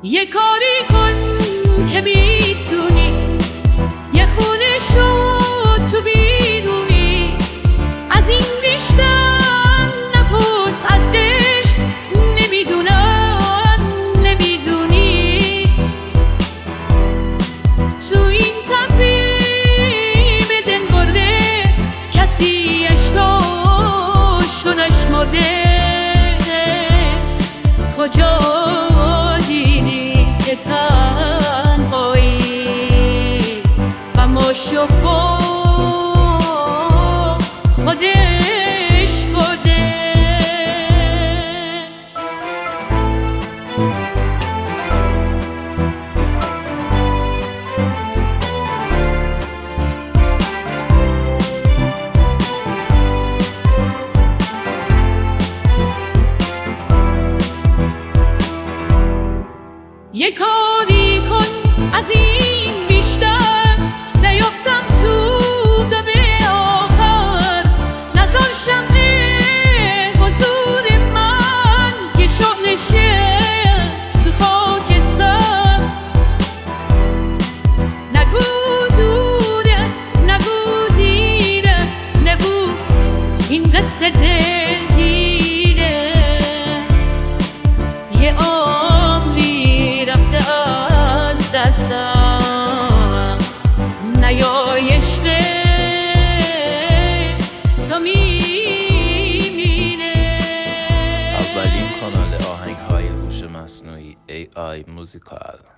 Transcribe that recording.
یه کاری کن که میتونی، یه خونه شو تو بیرونی، از این بیشتر نپرس از عشق، نمیدونی تو این تقویم دل برده کسی عشقاشو نشمرده. کجا دیدی که تنهایی غماشو با خودش برده؟ یه کاری کن از این بیشتر نیفتم تو دم آخر، نزار شمع حضور من یه شغلشه تو خاکستر. نگو دوره، نگو دیره، نگو این قصه دلگیره، یه دستم نیای عشق تو میمیره. اولین کانال آهنگ‌های هوش مصنوعی AI موزیکال.